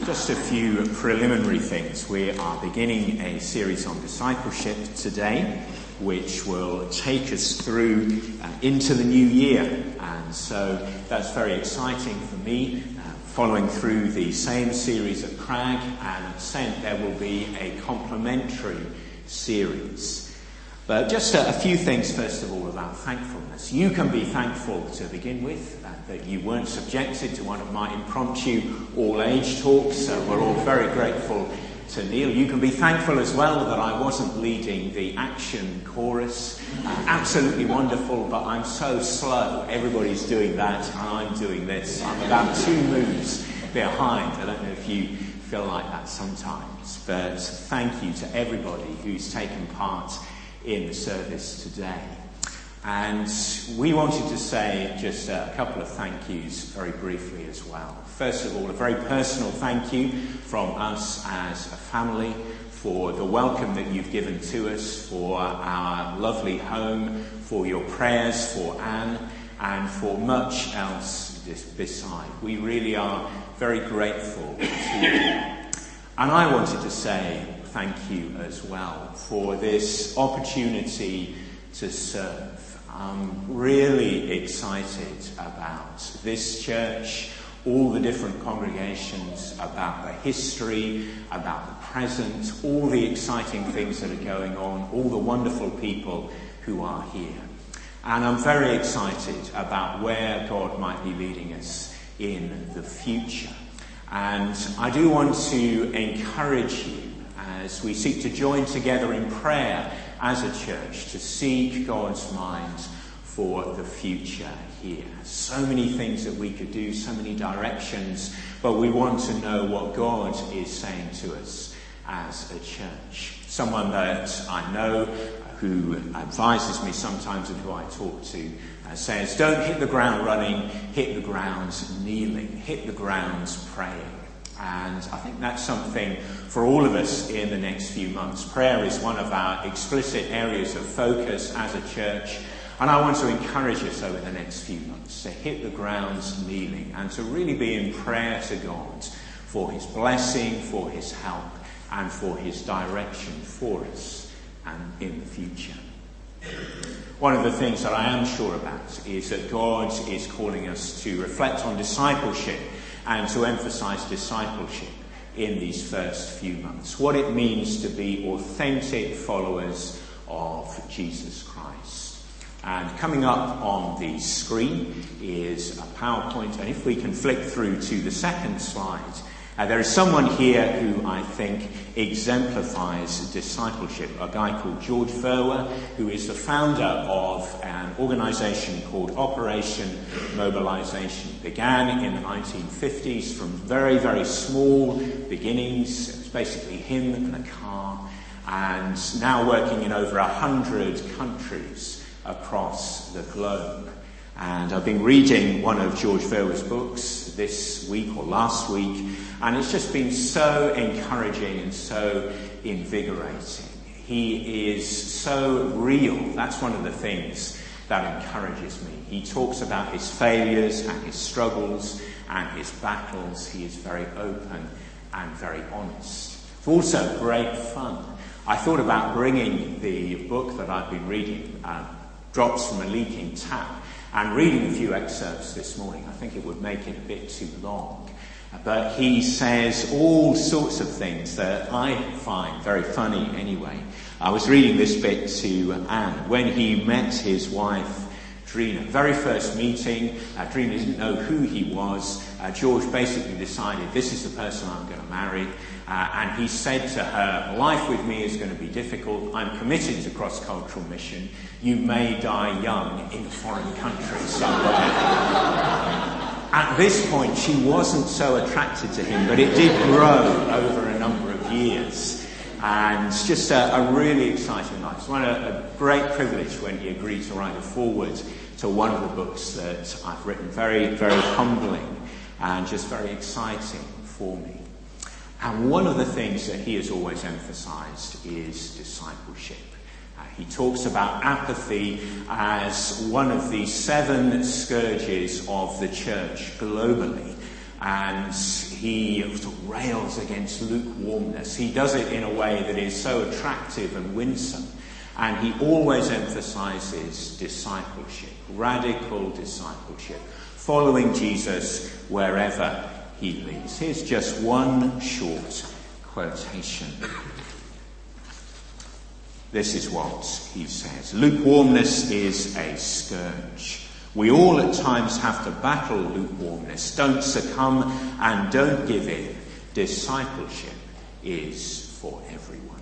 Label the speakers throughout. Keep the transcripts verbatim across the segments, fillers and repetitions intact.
Speaker 1: Just a few preliminary things. We are beginning a series on discipleship today, which will take us through uh, into the new year. And so that's very exciting for me, uh, following through the same series at Crag, and at Sent there will be a complementary series. But just a, a few things, first of all, about thankfulness. You can be thankful to begin with, uh, that you weren't subjected to one of my impromptu all-age talks, so we're all very grateful to Neil. You can be thankful as well that I wasn't leading the action chorus. Uh, absolutely wonderful, but I'm so slow. Everybody's doing that, and I'm doing this. I'm about two moves behind. I don't know if you feel like that sometimes, but thank you to everybody who's taken part in the service today. And we wanted to say just a couple of thank yous very briefly as well. First of all, a very personal thank you from us as a family for the welcome that you've given to us, for our lovely home, for your prayers for Anne, and for much else beside. We really are very grateful to you. And I wanted to say thank you as well for this opportunity to serve. I'm really excited about this church, all the different congregations, about the history, about the present, all the exciting things that are going on, all the wonderful people who are here. And I'm very excited about where God might be leading us in the future. And I do want to encourage you as we seek to join together in prayer as a church to seek God's mind for the future here. So many things that we could do, so many directions, but we want to know what God is saying to us as a church. Someone that I know who advises me sometimes and who I talk to uh, says, don't hit the ground running, hit the ground kneeling, hit the ground praying. And I think that's something for all of us in the next few months. Prayer is one of our explicit areas of focus as a church. And I want to encourage us over the next few months to hit the ground kneeling and to really be in prayer to God for his blessing, for his help, and for his direction for us and in the future. One of the things that I am sure about is that God is calling us to reflect on discipleship and to emphasize discipleship in these first few months. What it means to be authentic followers of Jesus Christ. And coming up on the screen is a PowerPoint. And if we can flick through to the second slide, uh, there is someone here who I think exemplifies discipleship, a guy called George Verwer, who is the founder of an organisation called Operation Mobilisation. Began in the nineteen fifties from very, very small beginnings. It was basically him and a car, and now working in over a hundred countries across the globe. And I've been reading one of George Verwer's books this week or last week, and it's just been so encouraging and so invigorating. He is so real. That's one of the things that encourages me. He talks about his failures and his struggles and his battles. He is very open and very honest. It's also great fun. I thought about bringing the book that I've been reading, uh, Drops from a Leaking Tap, and reading a few excerpts this morning. I think it would make it a bit too long. But he says all sorts of things that I find very funny anyway. I was reading this bit to Anne. When he met his wife, Drina, very first meeting, uh, Drina didn't know who he was. Uh, George basically decided, this is the person I'm going to marry. Uh, and he said to her, life with me is going to be difficult. I'm committed to cross-cultural mission. You may die young in a foreign country somewhere. At this point, she wasn't so attracted to him, but it did grow over a number of years. And it's just a, a really exciting life. It's one a, a great privilege when he agreed to write a foreword to one of the books that I've written. Very, very humbling and just very exciting for me. And one of the things that he has always emphasized is discipleship. Uh, he talks about apathy as one of the seven scourges of the church globally. and he sort of rails against lukewarmness. He does it in a way that is so attractive and winsome, and he always emphasizes discipleship, radical discipleship, following Jesus wherever he leads. Here's just one short quotation. This is what he says: "Lukewarmness is a scourge. We all at times have to battle lukewarmness. Don't succumb and don't give in. Discipleship is for everyone."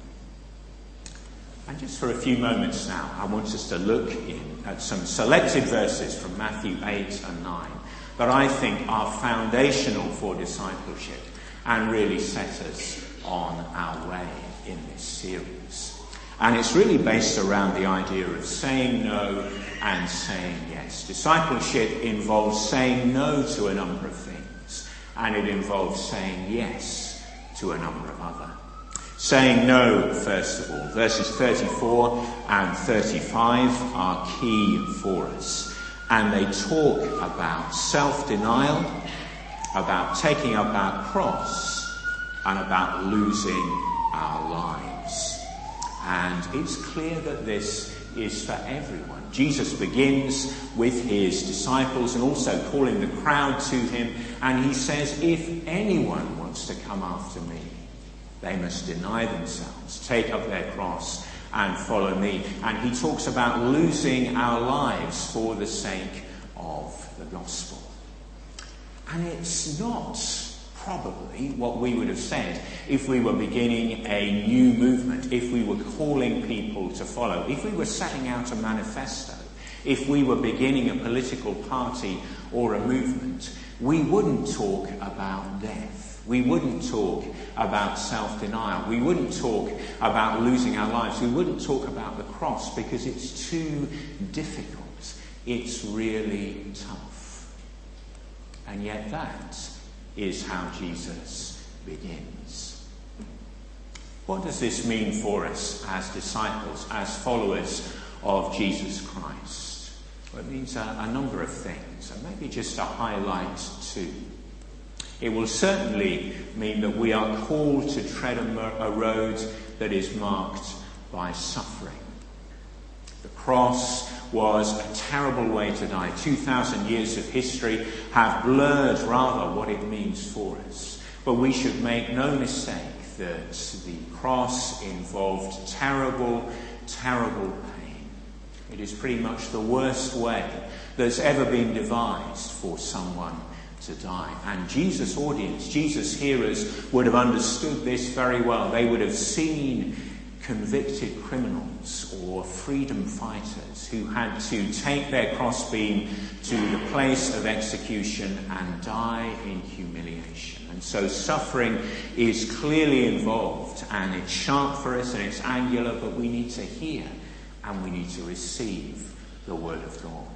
Speaker 1: And just for a few moments now, I want us to look in at some selected verses from Matthew eight and nine that I think are foundational for discipleship and really set us on our way in this series. And it's really based around the idea of saying no and saying yes. Discipleship involves saying no to a number of things, and it involves saying yes to a number of other. Saying no, first of all. Verses thirty-four and thirty-five are key for us. And they talk about self-denial, about taking up our cross, and about losing our lives. And it's clear that this is for everyone. Jesus begins with his disciples and also calling the crowd to him. And he says, if anyone wants to come after me, they must deny themselves, take up their cross and follow me. And he talks about losing our lives for the sake of the gospel. And it's not probably what we would have said if we were beginning a new movement, if we were calling people to follow, if we were setting out a manifesto, if we were beginning a political party or a movement. We wouldn't talk about death. We wouldn't talk about self-denial. We wouldn't talk about losing our lives. We wouldn't talk about the cross because it's too difficult. It's really tough. And yet that is how Jesus begins. What does this mean for us as disciples, as followers of Jesus Christ? Well, it means a, a number of things, and maybe just to highlight two. It will certainly mean that we are called to tread a, a road that is marked by suffering. The cross was a terrible way to die. two thousand years of history have blurred rather what it means for us. But we should make no mistake that the cross involved terrible, terrible pain. It is pretty much the worst way that's ever been devised for someone to die. And Jesus' audience, Jesus' hearers would have understood this very well. They would have seen convicted criminals or freedom fighters who had to take their crossbeam to the place of execution and die in humiliation. And so suffering is clearly involved, and it's sharp for us and it's angular, but we need to hear and we need to receive the word of God.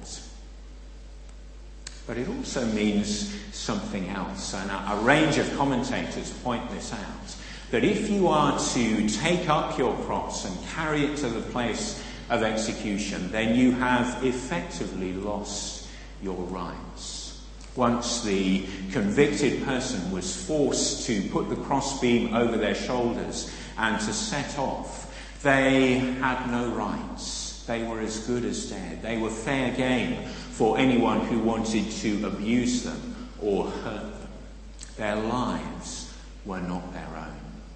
Speaker 1: But it also means something else, and a, a range of commentators point this out. That if you are to take up your cross and carry it to the place of execution, then you have effectively lost your rights. Once the convicted person was forced to put the crossbeam over their shoulders and to set off, they had no rights. They were as good as dead. They were fair game for anyone who wanted to abuse them or hurt them. Their lives were not their own.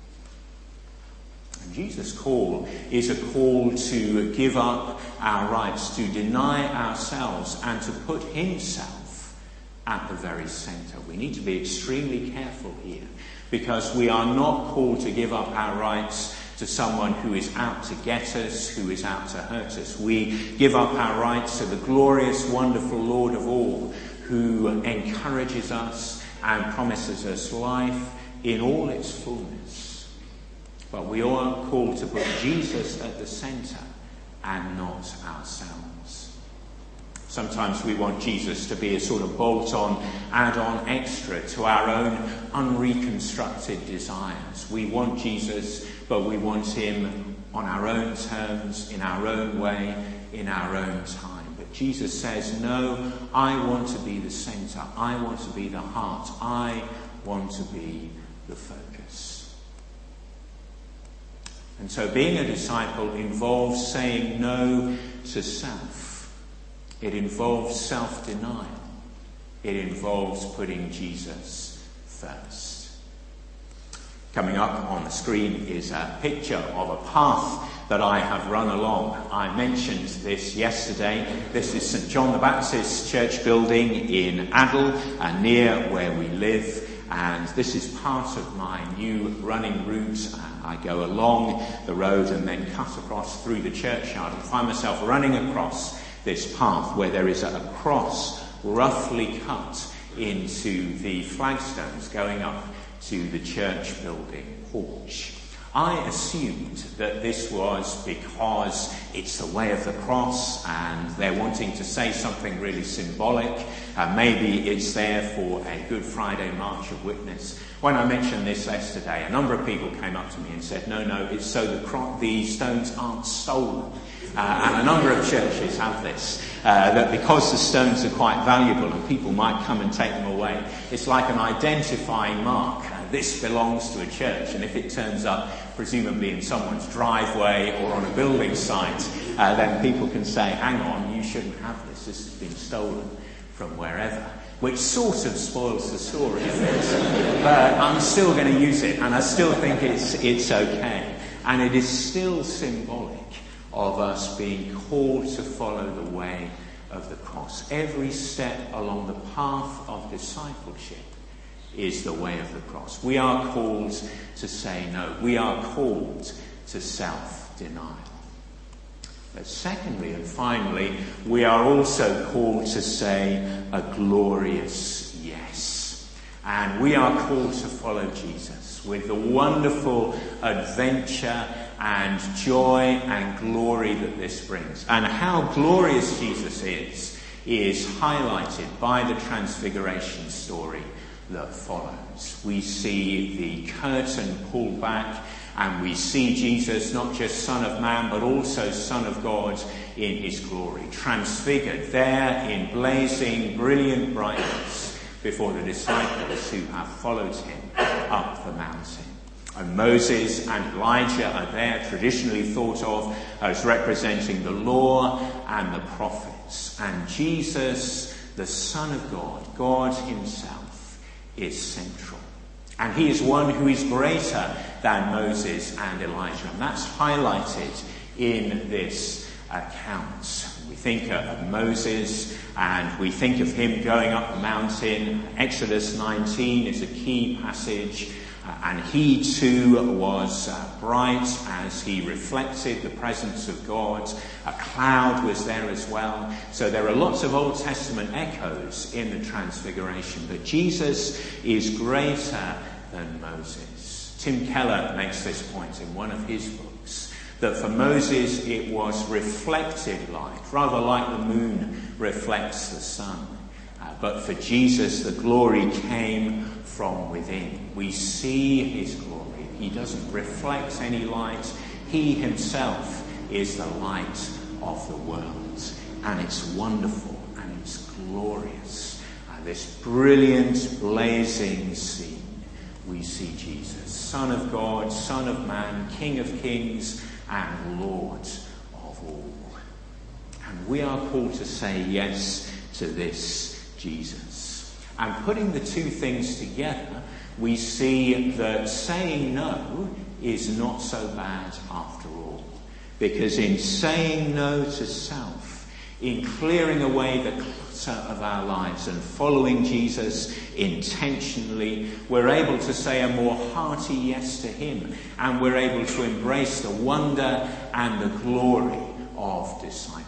Speaker 1: And Jesus' call is a call to give up our rights, to deny ourselves and to put himself at the very centre. We need to be extremely careful here because we are not called to give up our rights to someone who is out to get us, who is out to hurt us. We give up our rights to the glorious, wonderful Lord of all, who encourages us and promises us life in all its fullness. But we are called to put Jesus at the centre and not ourselves. Sometimes we want Jesus to be a sort of bolt-on, add-on extra to our own unreconstructed desires. We want Jesus, but we want him on our own terms, in our own way, in our own time. But Jesus says, no, I want to be the centre. I want to be the heart. I want to be the focus. And so being a disciple involves saying no to self. It involves self-denial. It involves putting Jesus first. Coming up on the screen is a picture of a path that I have run along. I mentioned this yesterday. This is St John the Baptist Church building in Adel, uh, near where we live. And this is part of my new running route. I go along the road and then cut across through the churchyard and find myself running across this path where there is a cross roughly cut into the flagstones going up to the church building porch. I assumed that this was because it's the way of the cross and they're wanting to say something really symbolic. Uh, maybe it's there for a Good Friday March of Witness. When I mentioned this yesterday, a number of people came up to me and said, no, no, it's so the, cro- the stones aren't stolen. Uh, and a number of churches have this, uh, that because the stones are quite valuable and people might come and take them away, it's like an identifying mark. Uh, this belongs to a church, and if it turns up presumably in someone's driveway or on a building site, uh, then people can say, hang on, you shouldn't have this, this has been stolen from wherever. Which sort of spoils the story a bit, but I'm still going to use it, and I still think it's it's okay. And it is still symbolic of us being called to follow the way of the cross. Every step along the path of discipleship is the way of the cross. We are called to say no. We are called to self-denial. But secondly and finally, we are also called to say a glorious yes. And we are called to follow Jesus with the wonderful adventure and joy and glory that this brings. And how glorious Jesus is, is highlighted by the transfiguration story that follows. We see the curtain pulled back and we see Jesus, not just Son of Man, but also Son of God in his glory, transfigured there in blazing, brilliant brightness before the disciples who have followed him up the mountain. And Moses and Elijah are there, traditionally thought of as representing the law and the prophets. And Jesus, the Son of God, God himself, is central. And he is one who is greater than Moses and Elijah. And that's highlighted in this account. We think of Moses and we think of him going up the mountain. Exodus nineteen is a key passage. Uh, and he too was uh, bright as he reflected the presence of God. A cloud was there as well. So there are lots of Old Testament echoes in the Transfiguration. But Jesus is greater than Moses. Tim Keller makes this point in one of his books, that for Moses it was reflected light, rather like the moon reflects the sun. Uh, but for Jesus, the glory came from within. We see his glory. He doesn't reflect any light. He himself is the light of the world. And it's wonderful and it's glorious. Uh, this brilliant, blazing scene. We see Jesus, Son of God, Son of Man, King of Kings, and Lord of all. And we are called to say yes to this Jesus. And putting the two things together, we see that saying no is not so bad after all. Because in saying no to self, in clearing away the clutter of our lives and following Jesus intentionally, we're able to say a more hearty yes to him, and we're able to embrace the wonder and the glory of discipleship.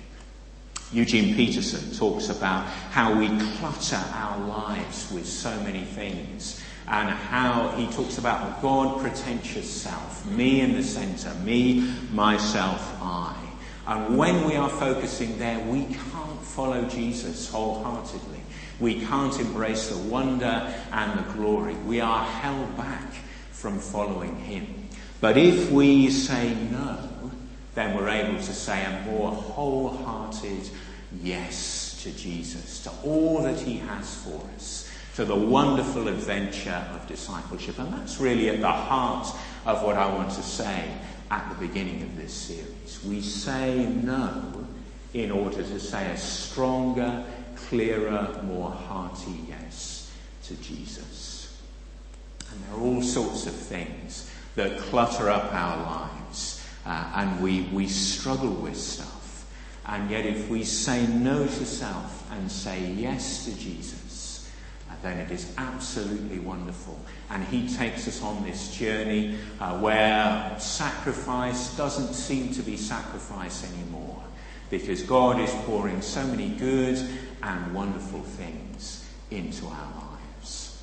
Speaker 1: Eugene Peterson talks about how we clutter our lives with so many things, and how he talks about the God pretentious self, me in the centre, me, myself, I. And when we are focusing there, we can't follow Jesus wholeheartedly. We can't embrace the wonder and the glory. We are held back from following him. But if we say no, then we're able to say a more wholehearted yes to Jesus, to all that he has for us, to the wonderful adventure of discipleship. And that's really at the heart of what I want to say at the beginning of this series. We say no in order to say a stronger, clearer, more hearty yes to Jesus. And there are all sorts of things that clutter up our lives, uh, and we, we struggle with stuff. And yet if we say no to self and say yes to Jesus, uh, then it is absolutely wonderful. And he takes us on this journey uh, where sacrifice doesn't seem to be sacrifice anymore, because God is pouring so many good and wonderful things into our lives.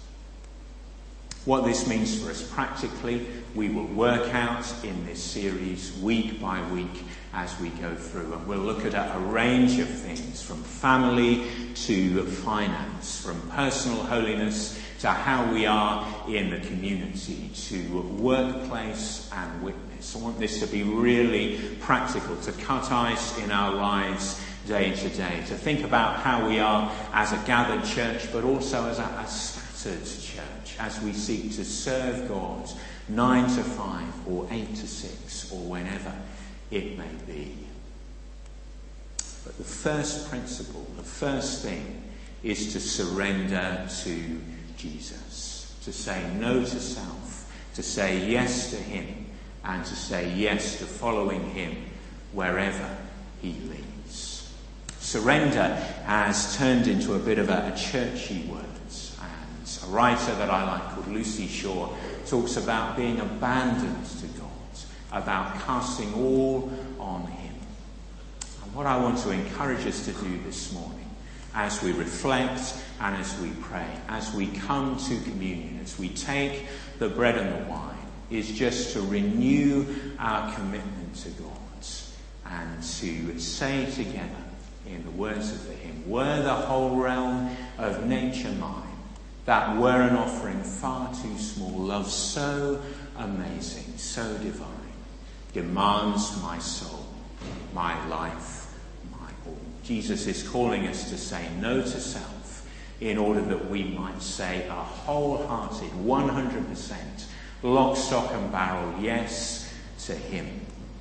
Speaker 1: What this means for us practically, we will work out in this series week by week as we go through. And we'll look at a, a range of things, from family to finance, from personal holiness to how we are in the community, to workplace and witness. I want this to be really practical, to cut ice in our lives day to day, to think about how we are as a gathered church, but also as a, a scattered church, as we seek to serve God nine to five or eight to six or whenever it may be. But the first principle, the first thing, is to surrender to Jesus, to say no to self, to say yes to him, and to say yes to following him wherever he leads. Surrender has turned into a bit of a, a churchy word, and a writer that I like called Lucy Shaw talks about being abandoned to God, about casting all on him. And what I want to encourage us to do this morning, as we reflect and as we pray, as we come to communion, as we take the bread and the wine, is just to renew our commitment to God and to say together in the words of the hymn, "Were the whole realm of nature mine, that were an offering far too small, love so amazing, so divine, demands my soul, my life, my all." Jesus is calling us to say no to self in order that we might say a wholehearted, one hundred percent, lock, stock and barrel yes to him,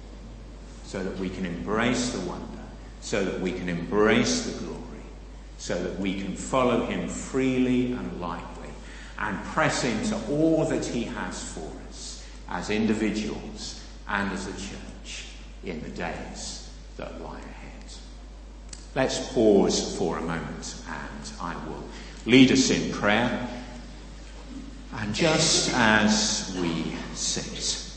Speaker 1: so that we can embrace the wonder, so that we can embrace the glory, so that we can follow him freely and lightly and press into all that he has for us as individuals and as a church in the days that lie ahead. Let's pause for a moment and I will lead us in prayer. And just as we sit,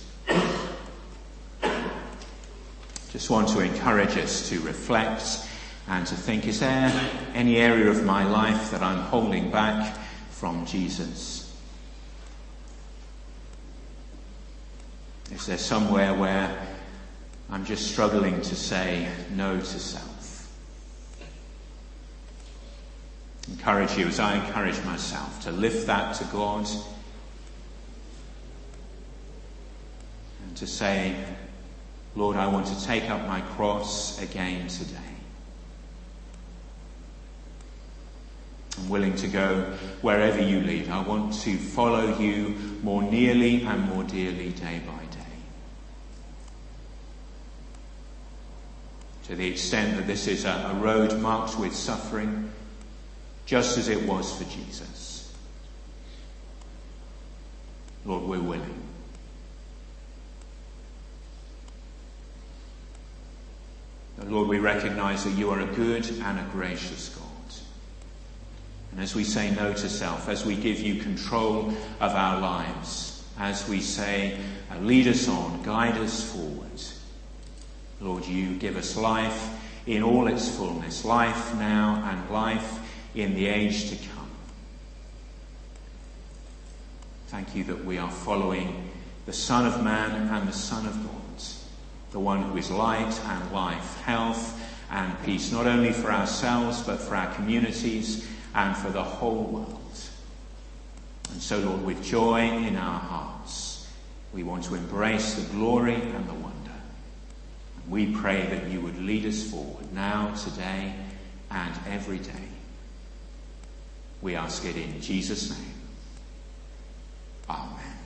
Speaker 1: just want to encourage us to reflect and to think, is there any area of my life that I'm holding back from Jesus? Is there somewhere where I'm just struggling to say no to self? Encourage you, as I encourage myself, to lift that to God and to say, Lord, I want to take up my cross again today. I'm willing to go wherever you lead. I want to follow you more nearly and more dearly day by day. To the extent that this is a, a road marked with suffering, just as it was for Jesus. Lord, we're willing. Lord, we recognize that you are a good and a gracious God. And as we say no to self, as we give you control of our lives, as we say, lead us on, guide us forward, Lord, you give us life in all its fullness, life now and life in the age to come. Thank you that we are following the Son of Man and the Son of God, the one who is light and life, health and peace, not only for ourselves, but for our communities and for the whole world. And so, Lord, with joy in our hearts, we want to embrace the glory and the wonder. And we pray that you would lead us forward now, today, and every day. We ask it in Jesus' name. Amen.